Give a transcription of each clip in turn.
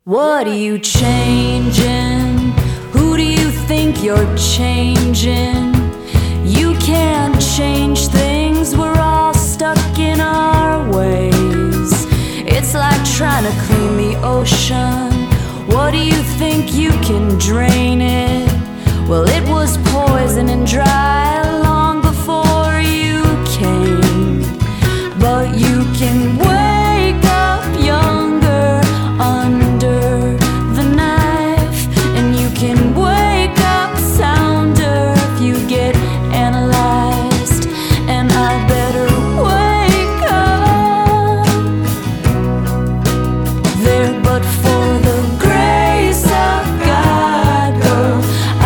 What are you changing? Who do you think you're changing? You can't change things, we're all stuck in our ways. It's like trying to clean the ocean. What do you think you can drain it? Well, it was poison and dry long before you came. But you can wake up younger under the knife, and you can wake up sounder if you get analyzed. And I better wake up there, but for the grace of God, girl,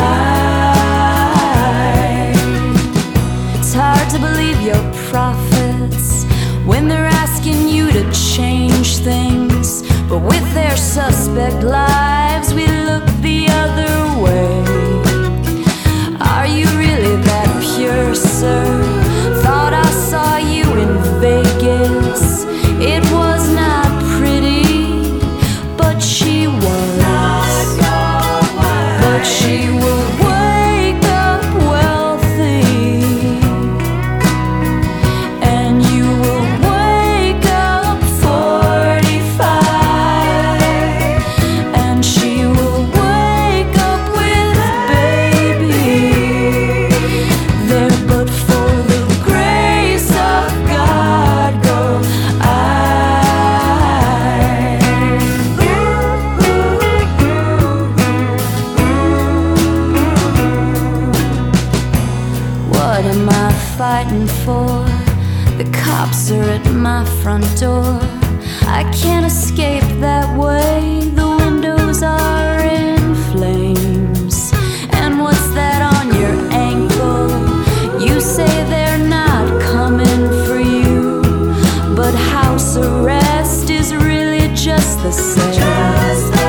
it's hard to believe your prophets when they're asking you to change things, but with their suspect lives we look the other way. Are you really that pure, sir? Thought I saw you in Vegas. It was not pretty, but she was. But she will wake up wealthy, and you will wake up 45, and she will wake up with a baby there. But for the grace of God, girl, what am I fighting for? The cops are at my front door. I can't escape that way. The windows are in flames. And what's that on your ankle? You say they're not coming for you, but house arrest is really just the same.